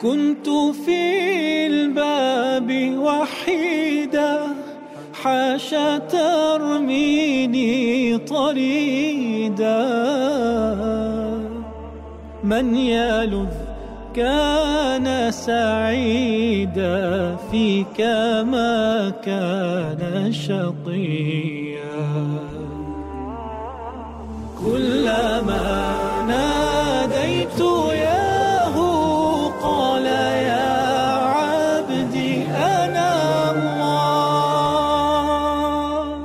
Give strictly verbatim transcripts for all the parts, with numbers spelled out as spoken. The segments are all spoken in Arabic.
كنت في الباب وحيدا، حاشا ترميني طريدا. من يلذ كان سعيدا، فيك ما كان شقيا. كلما ناديت ياه قال يا عبدي أنا الله.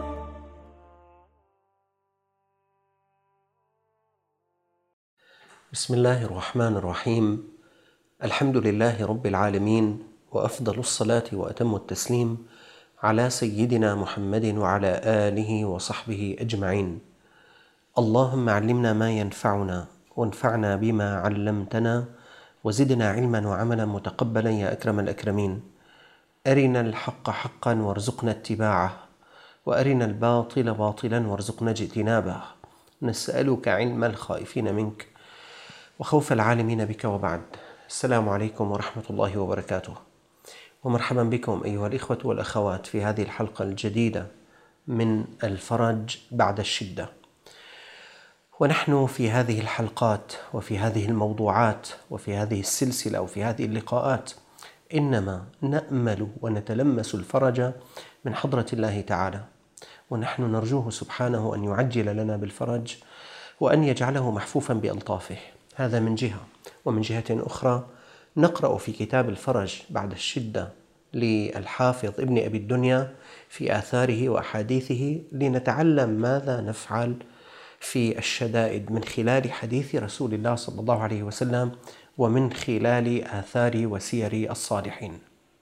بسم الله الرحمن الرحيم. الحمد لله رب العالمين، وأفضل الصلاة وأتم التسليم على سيدنا محمد وعلى آله وصحبه أجمعين. اللهم علمنا ما ينفعنا وانفعنا بما علمتنا، وزدنا علما وعملا متقبلا يا أكرم الأكرمين. أرنا الحق حقا وارزقنا اتباعه، وأرنا الباطل باطلا وارزقنا اجتنابه. نسألك علم الخائفين منك وخوف العالمين بك، وبعد. السلام عليكم ورحمة الله وبركاته، ومرحبا بكم أيها الإخوة والأخوات في هذه الحلقة الجديدة من الفرج بعد الشدة. ونحن في هذه الحلقات وفي هذه الموضوعات وفي هذه السلسلة وفي هذه اللقاءات إنما نأمل ونتلمس الفرج من حضرة الله تعالى، ونحن نرجوه سبحانه أن يعجل لنا بالفرج وأن يجعله محفوفا بألطافه. هذا من جهة، ومن جهة أخرى نقرأ في كتاب الفرج بعد الشدة للحافظ ابن أبي الدنيا في آثاره وأحاديثه لنتعلم ماذا نفعل في الشدائد من خلال حديث رسول الله صلى الله عليه وسلم ومن خلال آثار وسير الصالحين.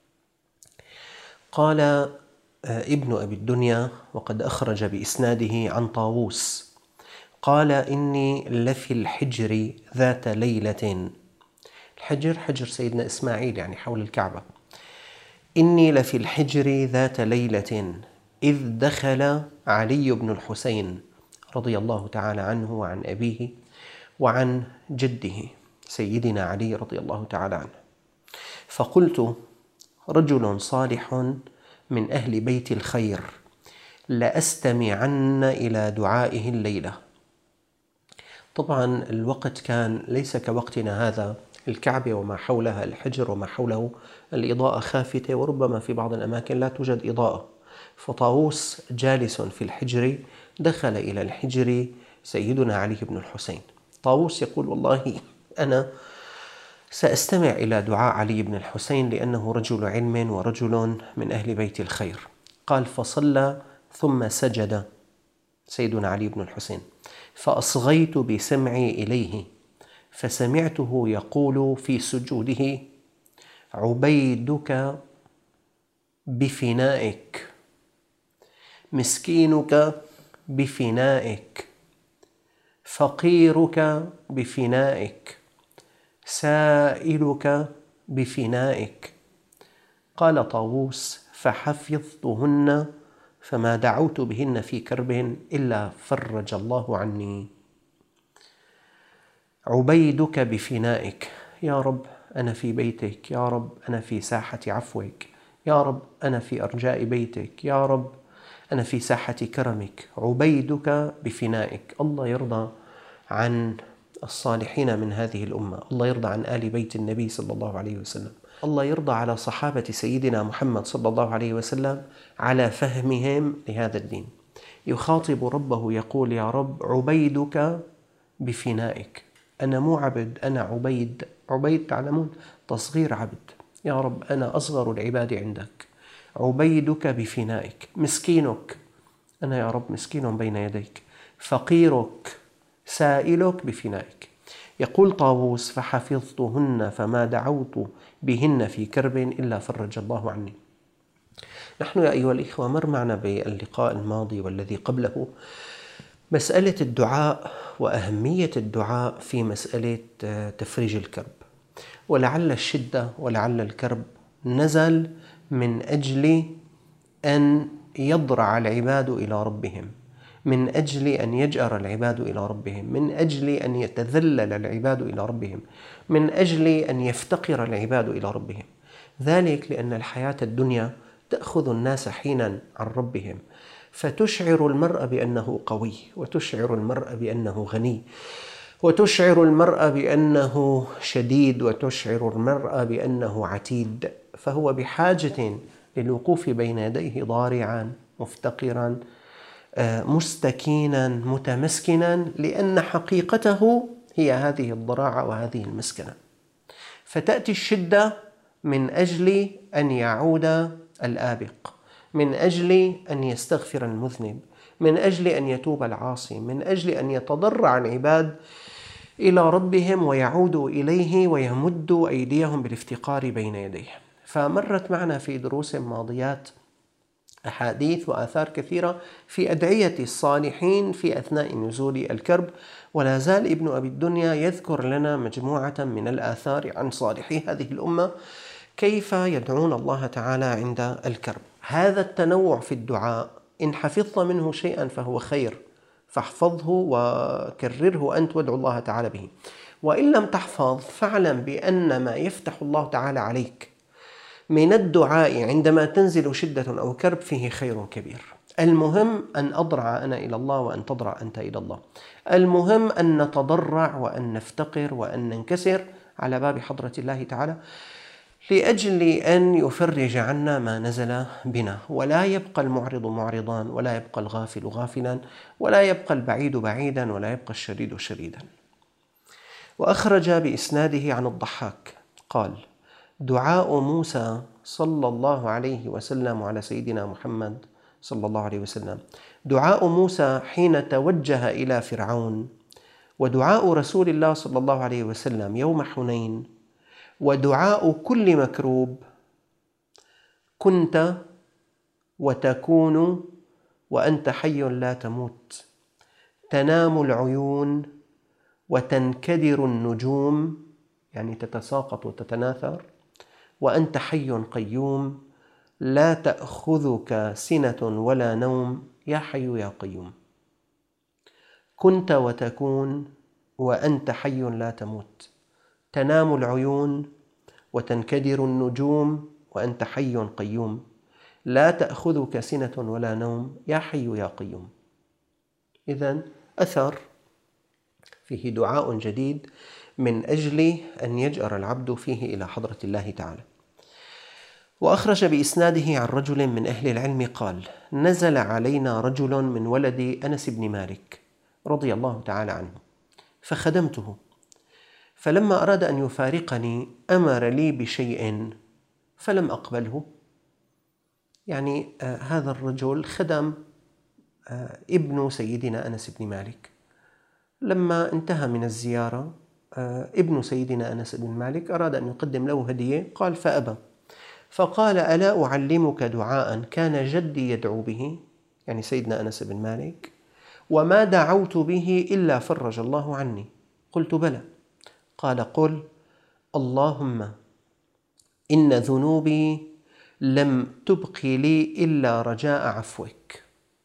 قال ابن أبي الدنيا وقد أخرج بإسناده عن طاووس قال: إني لفي الحجر ذات ليلة. الحجر حجر سيدنا إسماعيل، يعني حول الكعبة. إني لفي الحجر ذات ليلة إذ دخل علي بن الحسين رضي الله تعالى عنه وعن أبيه وعن جده سيدنا علي رضي الله تعالى عنه، فقلت: رجل صالح من أهل بيت الخير، لأستمعن إلى دعائه الليلة. طبعا الوقت كان ليس كوقتنا هذا، الكعبة وما حولها، الحجر وما حوله، الإضاءة خافتة، وربما في بعض الأماكن لا توجد إضاءة. فطاووس جالس في الحجر، دخل إلى الحجر سيدنا علي بن الحسين. طاووس يقول: والله أنا سأستمع إلى دعاء علي بن الحسين لأنه رجل علم ورجل من أهل بيت الخير. قال: فصلى ثم سجد سيدنا علي بن الحسين، فأصغيت بسمعي إليه فسمعته يقول في سجوده: عبيدك بفنائك، مسكينك بفنائك، فقيرك بفنائك، سائلك بفنائك. قال طاووس: فحفظتهن فما دعوت بهن في كرب إلا فرج الله عني. عبيدك بفنائك، يا رب أنا في بيتك، يا رب أنا في ساحة عفوك، يا رب أنا في أرجاء بيتك، يا رب أنا في ساحة كرمك. عبيدك بفنائك. الله يرضى عن الصالحين من هذه الأمة، الله يرضى عن آل بيت النبي صلى الله عليه وسلم، الله يرضى على صحابة سيدنا محمد صلى الله عليه وسلم على فهمهم لهذا الدين. يخاطب ربه يقول: يا رب عبيدك بفنائك. أنا مو عبد، أنا عبيد. عبيد تعلمون تصغير عبد. يا رب أنا أصغر العباد عندك. عبيدك بفنائك. مسكينك، أنا يا رب مسكين بين يديك. فقيرك، سائلك بفنائك. يقول طاووس: فحفظتهن فما دعوت بهن في كرب إلا فرج الله عني. نحن يا أيها الإخوة مر معنا باللقاء الماضي والذي قبله مسألة الدعاء وأهمية الدعاء في مسألة تفريج الكرب، ولعل الشدة ولعل الكرب نزل من أجل أن يضرع العباد إلى ربهم، من أجل أن يجأر العباد إلى ربهم، من أجل أن يتذلل العباد إلى ربهم، من أجل أن يفتقر العباد إلى ربهم. ذلك لأن الحياة الدنيا تأخذ الناس حينا عن ربهم، فتشعر المرء بأنه قوي، وتشعر المرء بأنه غني، وتشعر المرء بأنه شديد، وتشعر المرء بأنه عتيد، فهو بحاجة للوقوف بين يديه ضارعا مفتقرا مستكينا متمسكنا، لأن حقيقته هي هذه الضراعة وهذه المسكنة. فتأتي الشدة من أجل أن يعود الآبق، من أجل أن يستغفر المذنب، من أجل أن يتوب العاصي، من أجل أن يتضرع العباد إلى ربهم ويعودوا إليه ويمدوا أيديهم بالافتقار بين يديه. فمرت معنا في دروس ماضيات أحاديث وآثار كثيرة في أدعية الصالحين في أثناء نزول الكرب، ولا زال ابن أبي الدنيا يذكر لنا مجموعة من الآثار عن صالحي هذه الأمة كيف يدعون الله تعالى عند الكرب. هذا التنوع في الدعاء إن حفظت منه شيئا فهو خير، فاحفظه وكرره أنت وادعو الله تعالى به. وإن لم تحفظ فاعلم بأن ما يفتح الله تعالى عليك من الدعاء عندما تنزل شدة أو كرب فيه خير كبير. المهم أن أضرع أنا إلى الله وأن تضرع أنت إلى الله. المهم أن نتضرع وأن نفتقر وأن ننكسر على باب حضرة الله تعالى لأجل أن يفرج عنا ما نزل بنا، ولا يبقى المعرض معرضا، ولا يبقى الغافل غافلا، ولا يبقى البعيد بعيدا، ولا يبقى الشريد شريدا. وأخرج بإسناده عن الضحاك قال: دعاء موسى صلى الله عليه وسلم على سيدنا محمد صلى الله عليه وسلم، دعاء موسى حين توجه إلى فرعون، ودعاء رسول الله صلى الله عليه وسلم يوم حنين، ودعاء كل مكروب: كنت وتكون وأنت حي لا تموت، تنام العيون وتنكدر النجوم، يعني تتساقط وتتناثر، وأنت حي قيوم لا تأخذك سنة ولا نوم، يا حي يا قيوم. كنت وتكون وأنت حي لا تموت، تنام العيون وتنكدر النجوم، وأنت حي قيوم لا تأخذك سنة ولا نوم، يا حي يا قيوم. إذن أثر فيه دعاء جديد من أجل أن يجأر العبد فيه إلى حضرة الله تعالى. وأخرج بإسناده عن رجل من أهل العلم قال: نزل علينا رجل من ولد أنس بن مالك رضي الله تعالى عنه، فخدمته، فلما أراد أن يفارقني أمر لي بشيء فلم أقبله. يعني آه هذا الرجل خدم آه ابن سيدنا أنس بن مالك. لما انتهى من الزيارة آه ابن سيدنا أنس بن مالك أراد أن يقدم له هدية، قال فأبى، فقال: ألا أعلمك دعاء كان جدي يدعو به، يعني سيدنا أنس بن مالك، وما دعوت به إلا فرج الله عني؟ قلت: بلى. قال: قل: اللهم إن ذنوبي لم تبق لي إلا رجاء عفوك.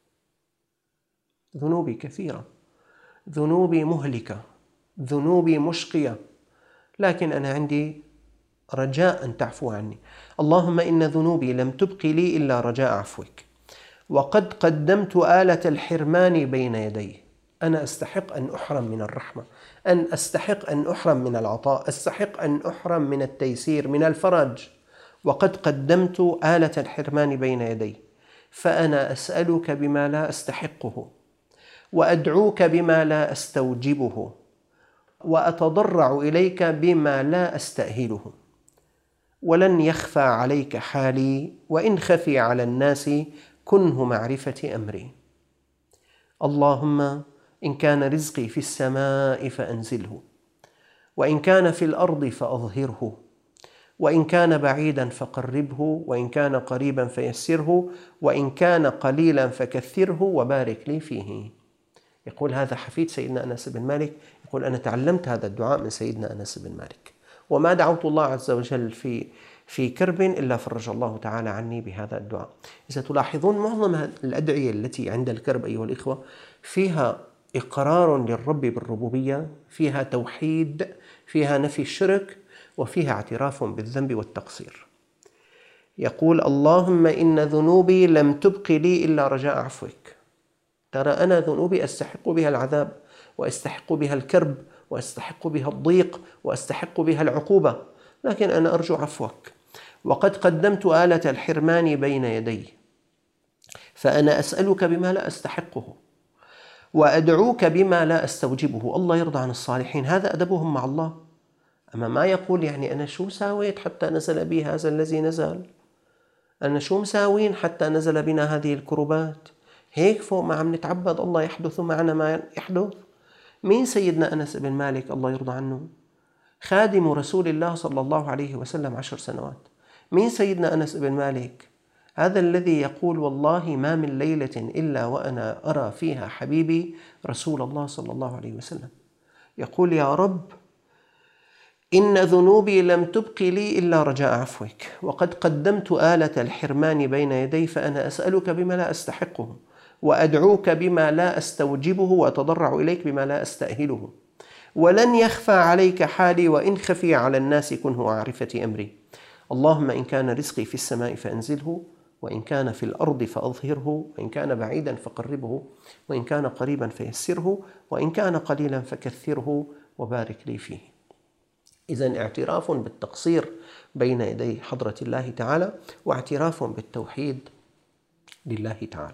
ذنوبي كثيرة، ذنوبي مهلكة، ذنوبي مشقية، لكن أنا عندي رجاء أن تعفو عني. اللهم إن ذنوبي لم تبق لي إلا رجاء عفوك، وقد قدمت آلة الحرمان بين يدي. أنا أستحق أن أحرم من الرحمة، أن أستحق أن أحرم من العطاء، أستحق أن أحرم من التيسير من الفرج، وقد قدمت آلة الحرمان بين يدي، فأنا أسألك بما لا أستحقه، وأدعوك بما لا أستوجبه، وأتضرع إليك بما لا أستأهله، ولن يخفى عليك حالي، وإن خفي على الناس كنه معرفة أمري. اللهم إن كان رزقي في السماء فأنزله، وإن كان في الأرض فأظهره، وإن كان بعيدا فقربه، وإن كان قريبا فيسره، وإن كان قليلا فكثره، وبارك لي فيه. يقول هذا حفيد سيدنا أنس بن مالك، يقول أنا تعلمت هذا الدعاء من سيدنا أنس بن مالك، وما دعوت الله عز وجل في في كرب إلا فرج الله تعالى عني بهذا الدعاء. إذا تلاحظون معظم الأدعية التي عند الكرب أيها الإخوة فيها إقرار للرب بالربوبية، فيها توحيد، فيها نفي الشرك، وفيها اعتراف بالذنب والتقصير. يقول: اللهم إن ذنوبي لم تبق لي إلا رجاء عفوك. ترى أنا ذنوبي أستحق بها العذاب، وأستحق بها الكرب، وأستحق بها الضيق، وأستحق بها العقوبة، لكن أنا أرجو عفوك. وقد قدمت آلة الحرمان بين يدي، فأنا أسألك بما لا أستحقه، وأدعوك بما لا أستوجبه. الله يرضى عن الصالحين، هذا أدبهم مع الله. أما ما يقول يعني أنا شو ساويت حتى نزل بي هذا الذي نزل، أنا شو مساوين حتى نزل بنا هذه الكربات، هيك فوق ما عم نتعبد الله يحدث معنا ما يحدث. مين سيدنا أنس بن مالك الله يرضى عنه؟ خادم رسول الله صلى الله عليه وسلم عشر سنوات. مين سيدنا أنس بن مالك؟ هذا الذي يقول: والله ما من ليلة إلا وأنا أرى فيها حبيبي رسول الله صلى الله عليه وسلم. يقول: يا رب إن ذنوبي لم تبق لي إلا رجاء عفوك، وقد قدمت آلة الحرمان بين يدي، فأنا أسألك بما لا أستحقه، وأدعوك بما لا أستوجبه، وأتضرع إليك بما لا أستأهله. ولن يخفى عليك حالي، وإن خفي على الناس كنه عارفة أمري. اللهم إن كان رزقي في السماء فأنزله، وإن كان في الأرض فأظهره، وإن كان بعيدا فقربه، وإن كان قريبا فيسره، وإن كان قليلا فكثره، وبارك لي فيه. إذن اعتراف بالتقصير بين يدي حضرة الله تعالى، واعتراف بالتوحيد لله تعالى.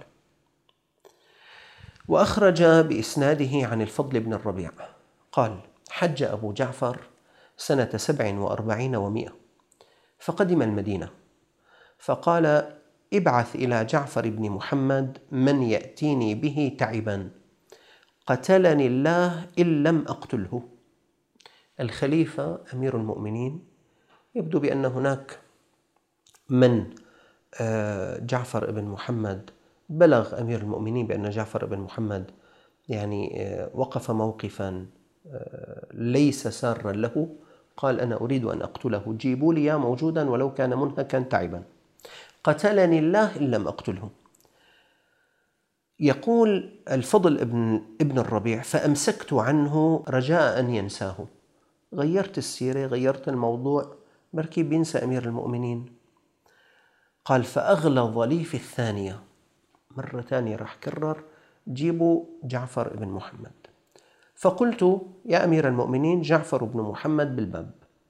وأخرج بإسناده عن الفضل بن الربيع قال: حج أبو جعفر سنة سبع وأربعين ومئة، فقدم المدينة، فقال: ابعث إلى جعفر بن محمد من يأتيني به تعبا، قتلني الله إن لم أقتله. الخليفة أمير المؤمنين يبدو بأن هناك من جعفر بن محمد بلغ أمير المؤمنين بأن جعفر بن محمد يعني وقف موقفا ليس سارا له، قال: أنا أريد أن أقتله، جيبوا لي يا موجودا ولو كان منهكا تعبا، قتلني الله إن لم أقتله. يقول الفضل ابن, ابن الربيع: فأمسكت عنه رجاء أن ينساه. غيرت السيرة، غيرت الموضوع، بركي بينسى أمير المؤمنين. قال: فأغلظ لي في الثانية، مرة ثانية راح كرر: جيبوا جعفر بن محمد. فقلت: يا أمير المؤمنين جعفر بن محمد بالباب.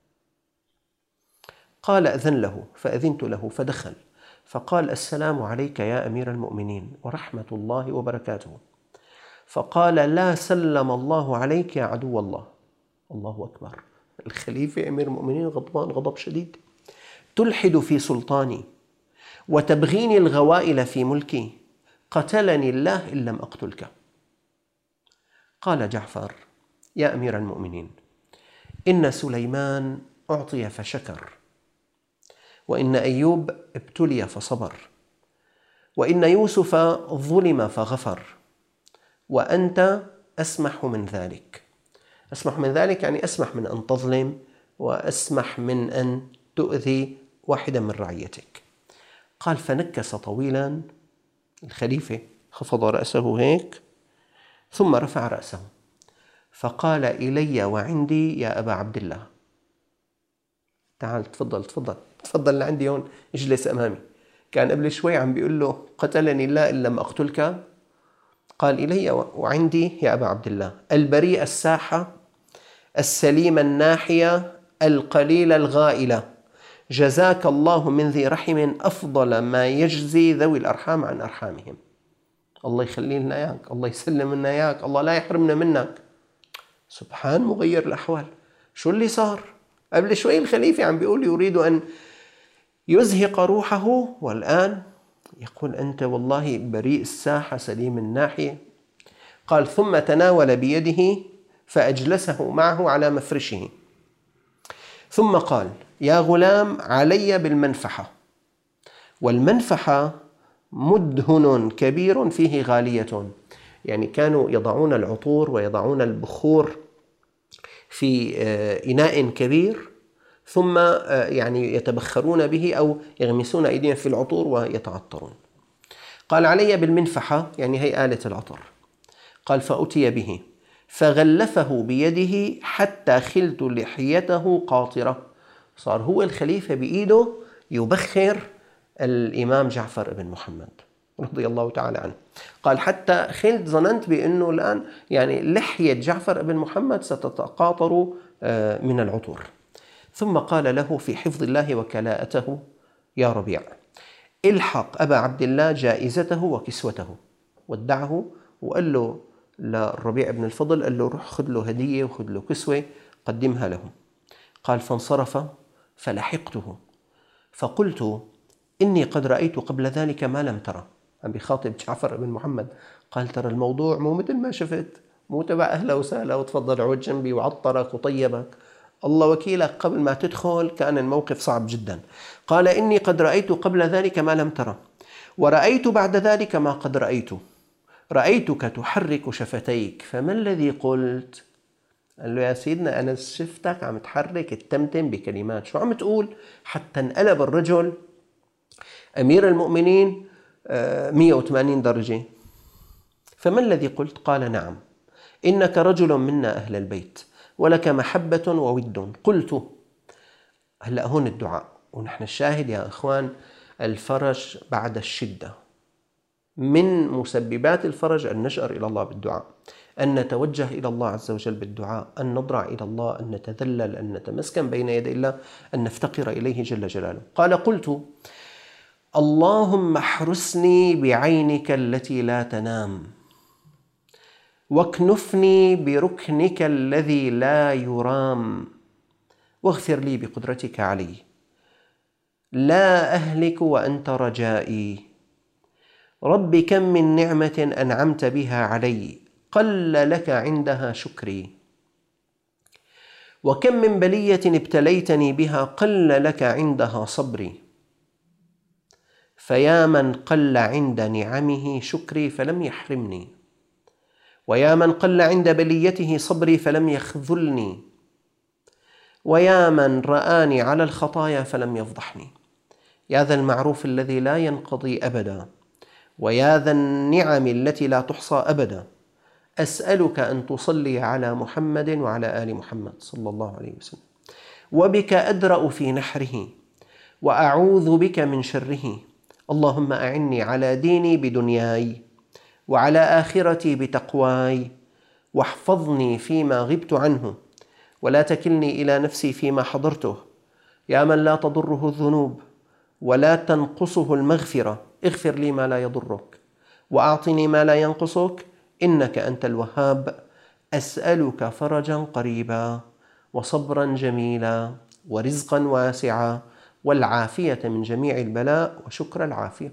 قال: أذن له، فأذنت له فدخل، فقال: السلام عليك يا أمير المؤمنين ورحمة الله وبركاته. فقال: لا سلم الله عليك يا عدو الله. الله أكبر. الخليفة أمير المؤمنين غضبان غضب شديد: تلحد في سلطاني وتبغيني الغوائل في ملكي، قتلني الله إن لم أقتلك. قال جعفر: يا أمير المؤمنين، إن سليمان أعطي فشكر، وإن أيوب ابتلي فصبر، وإن يوسف ظلم فغفر، وأنت أسمح من ذلك. أسمح من ذلك يعني أسمح من أن تظلم، وأسمح من أن تؤذي واحدا من رعيتك. قال: فنكس طويلا الخليفة، خفض رأسه هيك، ثم رفع رأسه فقال: إلي وعندي يا أبا عبد الله. تعال تفضل تفضل تفضل لعندي هون، اجلس أمامي. كان قبل شوي عم بيقول له: قتلني الله إن لم أقتلك. قال: إلي وعندي يا أبا عبد الله، البريء الساحة، السليم الناحية، القليل الغائلة، جزاك الله من ذي رحم أفضل ما يجزي ذوي الأرحام عن أرحامهم. الله يخلي لنا إياك، الله يسلم لنا إياك، الله لا يحرمنا منك. سبحان مغير الأحوال. شو اللي صار؟ قبل شوي الخليفة عم بيقول يريد أن يزهق روحه، والآن يقول أنت والله بريء الساحة سليم الناحية. قال: ثم تناول بيده فأجلسه معه على مفرشه، ثم قال: يا غلام، علي بالمنفحة. والمنفحة مدهن كبير فيه غالية، يعني كانوا يضعون العطور ويضعون البخور في إناء كبير، ثم يعني يتبخرون به أو يغمسون أيديهم في العطور ويتعطرون. قال علي بالمنفحة، يعني هي آلة العطر. قال فأتي به فغلفه بيده حتى خلت لحيته قاطرة، صار هو الخليفة بإيده يبخر الإمام جعفر بن محمد رضي الله تعالى عنه. قال حتى خلت ظننت بأنه الآن يعني لحية جعفر بن محمد ستتقاطر من العطور. ثم قال له في حفظ الله وكلاءته: يا ربيع، الحق أبا عبد الله جائزته وكسوته. ودعه وقال له للربيع بن الفضل، قال له روح خذ له هدية وخذ له كسوة قدمها له. قال فانصرف فلحقته فقلت: إني قد رأيت قبل ذلك ما لم ترى. عم بيخاطب جعفر بن محمد. قال ترى الموضوع مو مثل ما شفت، مو تبع أهلا وسهلا وتفضل عود جنبي وعطرك وطيبك. الله وكيلك قبل ما تدخل كان الموقف صعب جدا. قال إني قد رأيت قبل ذلك ما لم ترى، ورأيت بعد ذلك ما قد رأيت. رأيتك تحرك شفتيك فما الذي قلت؟ قال له يا سيدنا أنا شفتك عم تحرك التمتم بكلمات، شو عم تقول؟ حتى انقلب الرجل أمير المؤمنين مئة وثمانين درجة. فما الذي قلت؟ قال نعم، إنك رجل منا أهل البيت ولك محبة وود. قلت هلأ هون الدعاء، ونحن الشاهد يا إخوان الفرج بعد الشدة. من مسببات الفرج أن نشأر إلى الله بالدعاء، أن نتوجه إلى الله عز وجل بالدعاء، أن نضرع إلى الله، أن نتذلل، أن نتمسكن بين يدي الله، أن نفتقر إليه جل جلاله. قال قلت اللهم احرسني بعينك التي لا تنام، واكنفني بركنك الذي لا يرام، واغفر لي بقدرتك علي، لا أهلك وأنت رجائي. رب كم من نعمة أنعمت بها علي قل لك عندها شكري، وكم من بلية ابتليتني بها قل لك عندها صبري. فيا من قل عند نعمه شكري فلم يحرمني، ويا من قل عند بليته صبري فلم يخذلني، ويا من رآني على الخطايا فلم يفضحني. يا ذا المعروف الذي لا ينقضي أبدا، ويا ذا النعم التي لا تحصى أبدا، أسألك أن تصلي على محمد وعلى آل محمد صلى الله عليه وسلم، وبك أدرأ في نحره وأعوذ بك من شره. اللهم أعني على ديني بدنياي، وعلى آخرتي بتقواي، واحفظني فيما غبت عنه، ولا تكلني إلى نفسي فيما حضرته. يا من لا تضره الذنوب ولا تنقصه المغفرة، اغفر لي ما لا يضرك وأعطني ما لا ينقصك، إنك أنت الوهاب. أسألك فرجا قريبا وصبرا جميلا ورزقا واسعا والعافية من جميع البلاء وشكر العافية.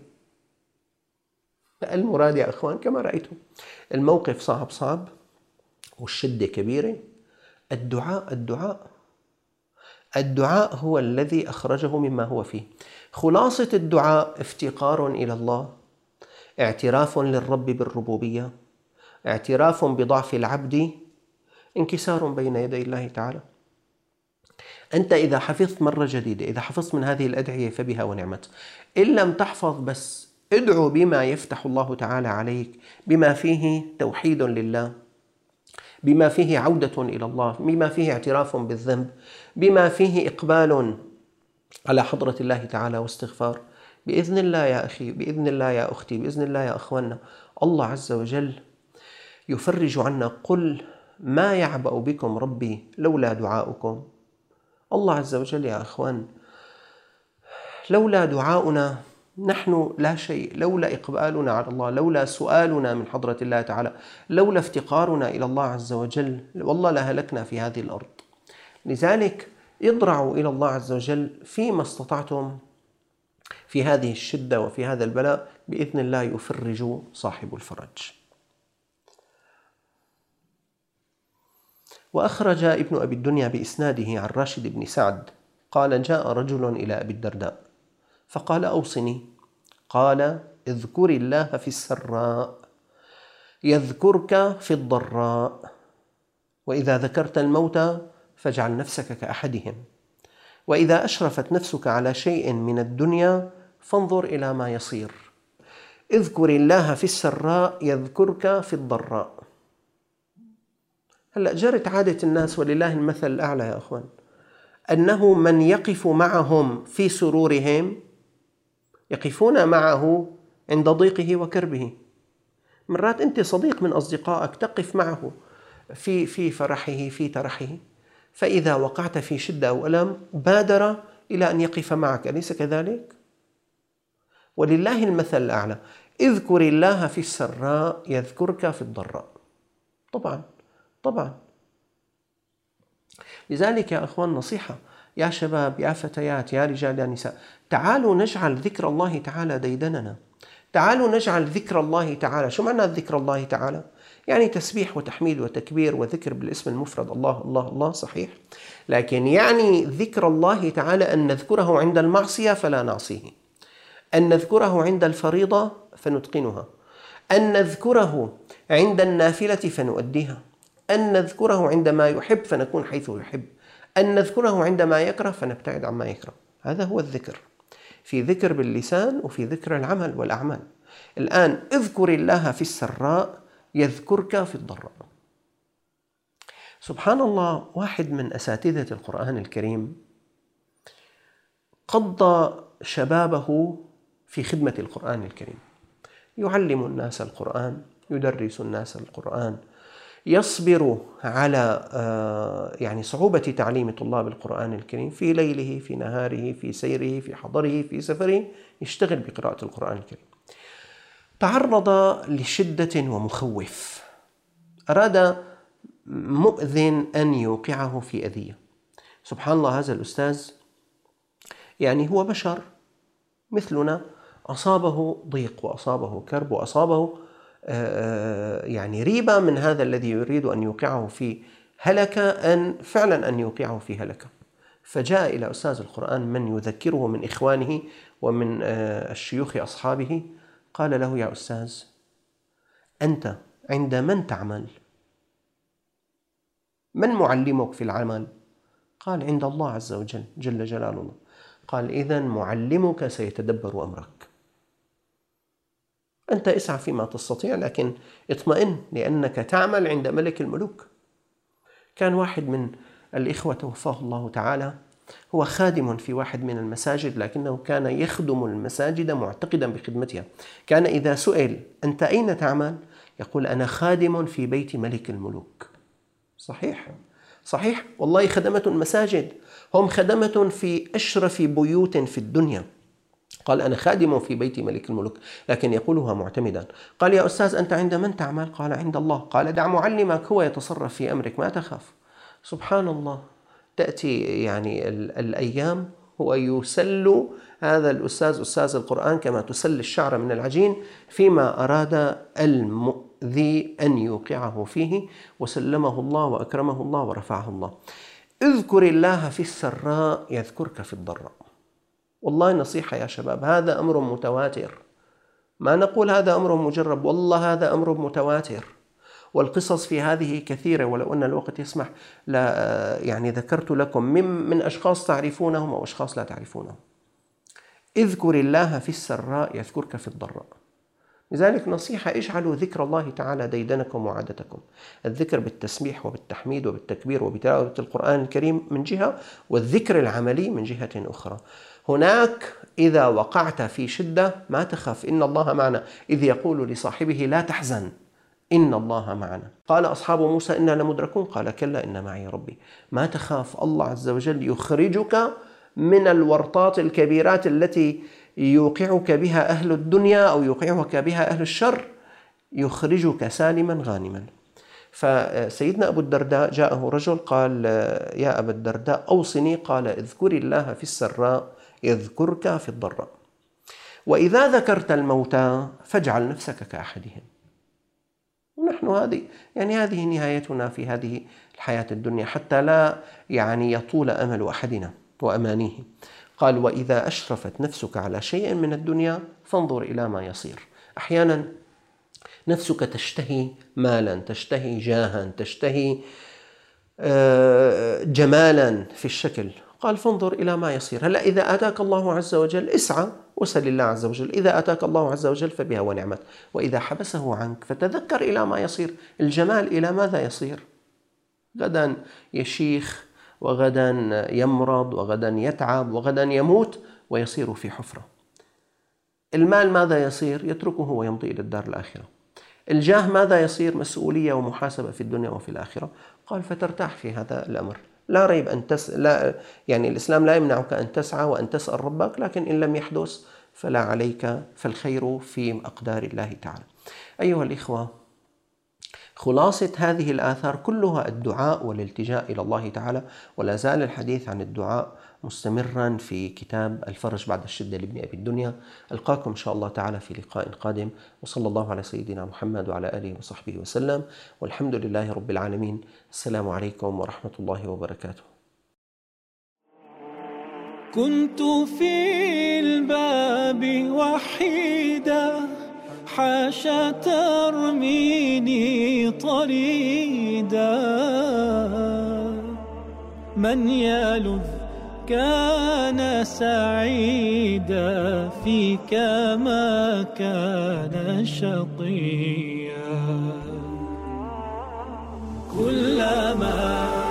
المراد يا أخوان كما رأيتم الموقف صعب صعب والشدة كبيرة. الدعاء الدعاء الدعاء هو الذي أخرجه مما هو فيه. خلاصة الدعاء افتقار إلى الله، اعتراف للرب بالربوبية، اعتراف بضعف العبد، انكسار بين يدي الله تعالى. أنت إذا حفظت مرة جديدة، إذا حفظت من هذه الأدعية فبها ونعمت. إن لم تحفظ بس ادعو بما يفتح الله تعالى عليك، بما فيه توحيد لله، بما فيه عودة إلى الله، بما فيه اعتراف بالذنب، بما فيه إقبال على حضرة الله تعالى واستغفار. بإذن الله يا أخي، بإذن الله يا أختي، بإذن الله يا أخواننا، الله عز وجل يفرج عنا. قل ما يعبأ بكم ربي لولا دعاؤكم. الله عز وجل يا أخوان لولا دعاؤنا نحن لا شيء، لولا إقبالنا على الله، لولا سؤالنا من حضرة الله تعالى، لولا افتقارنا إلى الله عز وجل، والله لهلكنا في هذه الأرض. لذلك اضرعوا إلى الله عز وجل فيما استطعتم في هذه الشدة وفي هذا البلاء، بإذن الله يفرج صاحب الفرج. وأخرج ابن أبي الدنيا بإسناده عن راشد بن سعد قال جاء رجل إلى أبي الدرداء فقال أوصني. قال اذكر الله في السراء يذكرك في الضراء، وإذا ذكرت الموت فاجعل نفسك كأحدهم، وإذا أشرفت نفسك على شيء من الدنيا فانظر إلى ما يصير. اذكر الله في السراء يذكرك في الضراء. هلأ جرت عادة الناس ولله المثل الأعلى يا أخوان، أنه من يقف معهم في سرورهم يقفون معه عند ضيقه وكربه. مرات أنت صديق من أصدقائك تقف معه في في فرحه في ترحه، فإذا وقعت في شدة أو ألم بادر إلى أن يقف معك، أليس كذلك؟ ولله المثل الأعلى، اذكر الله في السراء يذكرك في الضراء. طبعا طبعا. لذلك يا أخوان نصيحة، يا شباب يا فتيات يا رجال يا نساء، تعالوا نجعل ذكر الله تعالى ديدننا. تعالوا نجعل ذكر الله تعالى، شو معنى ذكر الله تعالى؟ يعني تسبيح وتحميد وتكبير وذكر بالاسم المفرد الله الله الله، صحيح، لكن يعني ذكر الله تعالى أن نذكره عند المعصية فلا نعصيه، أن نذكره عند الفريضة فنتقنها، أن نذكره عند النافلة فنؤديها، أن نذكره عندما يحب فنكون حيث يحب، أن نذكره عندما يكره فنبتعد عما يكره. هذا هو الذكر، في ذكر باللسان وفي ذكر العمل والأعمال. الآن اذكر الله في السراء يذكرك في الضراء. سبحان الله، واحد من أساتذة القرآن الكريم قضى شبابه في خدمة القرآن الكريم، يعلم الناس القرآن، يدرس الناس القرآن، يصبر على يعني صعوبة تعليم طلاب القرآن الكريم في ليله في نهاره في سيره في حضره في سفره، يشتغل بقراءة القرآن الكريم. تعرض لشدة ومخوف، أراد مؤذن أن يوقعه في أذية. سبحان الله، هذا الأستاذ يعني هو بشر مثلنا، أصابه ضيق وأصابه كرب وأصابه يعني ريبة من هذا الذي يريد أن يوقعه في هلكة، أن فعلا أن يوقعه في هلكة. فجاء إلى أستاذ القرآن من يذكره من إخوانه ومن الشيوخ أصحابه، قال له: يا أستاذ، أنت عند من تعمل؟ من معلمك في العمل؟ قال: عند الله عز وجل جل جلال الله. قال: إذن معلمك سيتدبر أمرك، أنت اسعى فيما تستطيع، لكن اطمئن لأنك تعمل عند ملك الملوك. كان واحد من الإخوة توفاه الله تعالى، هو خادم في واحد من المساجد، لكنه كان يخدم المساجد معتقدا بخدمتها. كان إذا سئل: أنت أين تعمل؟ يقول: أنا خادم في بيت ملك الملوك. صحيح صحيح، والله خدمة المساجد هم خدمة في أشرف بيوت في الدنيا. قال: أنا خادم في بيت ملك الملوك، لكن يقولها معتمدا. قال: يا أستاذ، أنت عند من تعمل؟ قال: عند الله. قال: دع معلمك هو يتصرف في أمرك، ما تخاف. سبحان الله، تأتي يعني الأيام هو يسل هذا الأستاذ أستاذ القرآن كما تسل الشعر من العجين فيما أراد المؤذي أن يوقعه فيه، وسلمه الله وأكرمه الله ورفعه الله. اذكر الله في السراء يذكرك في الضراء. والله نصيحة يا شباب، هذا أمر متواتر، ما نقول هذا أمر مجرب، والله هذا أمر متواتر، والقصص في هذه كثيرة، ولو أن الوقت يسمح لا يعني ذكرت لكم من, من أشخاص تعرفونهم أو أشخاص لا تعرفونهم. اذكر الله في السراء يذكرك في الضراء. لذلك نصيحة: اجعلوا ذكر الله تعالى ديدنكم وعادتكم. الذكر بالتسبيح وبالتحميد وبالتكبير وبتلاوة القرآن الكريم من جهة، والذكر العملي من جهة أخرى. هناك إذا وقعت في شدة ما تخاف، إن الله معنا، إذ يقول لصاحبه: لا تحزن إن الله معنا. قال أصحاب موسى: إنا لمدركون. قال: كلا إن معي ربي. ما تخاف، الله عز وجل يخرجك من الورطات الكبيرات التي يوقعك بها أهل الدنيا أو يوقعك بها أهل الشر، يخرجك سالما غانما. فسيدنا أبو الدرداء جاءه رجل قال: يا أبا الدرداء أوصني. قال: اذكر الله في السراء يذكرك في الضراء، وإذا ذكرت الموتى فاجعل نفسك كأحدهم. ونحن هذه يعني هذه نهايتنا في هذه الحياة الدنيا، حتى لا يعني يطول أمل أحدنا وأمانيه. قال: وإذا أشرفت نفسك على شيء من الدنيا فانظر إلى ما يصير. أحيانا نفسك تشتهي مالا، تشتهي جاها، تشتهي جمالا في الشكل. قال فانظر إلى ما يصير. هلأ إذا آتاك الله عز وجل اسعى وسل الله عز وجل، إذا آتاك الله عز وجل فبها ونعمت، وإذا حبسه عنك فتذكر إلى ما يصير. الجمال إلى ماذا يصير؟ غدا يشيخ، وغدا يمرض، وغدا يتعب، وغدا يموت ويصير في حفرة. المال ماذا يصير؟ يتركه ويمضي إلى الدار الآخرة. الجاه ماذا يصير؟ مسؤولية ومحاسبة في الدنيا وفي الآخرة. قال فترتاح في هذا الأمر. لا ريب أن تس... لا يعني الإسلام لا يمنعك أن تسعى وأن تسأل ربك، لكن إن لم يحدث فلا عليك، فالخير في أقدار الله تعالى. أيها الإخوة، خلاصة هذه الآثار كلها الدعاء والالتجاء إلى الله تعالى، ولا زال الحديث عن الدعاء مستمرا في كتاب الفرج بعد الشدة لابن أبي الدنيا. ألقاكم إن شاء الله تعالى في لقاء قادم، وصلى الله على سيدنا محمد وعلى آله وصحبه وسلم، والحمد لله رب العالمين. السلام عليكم ورحمة الله وبركاته. كنت في الباب وحيدا، حاشا ترميني طريدا، من يلذ كان سعيدا، فيك ما كان شقيا. كلما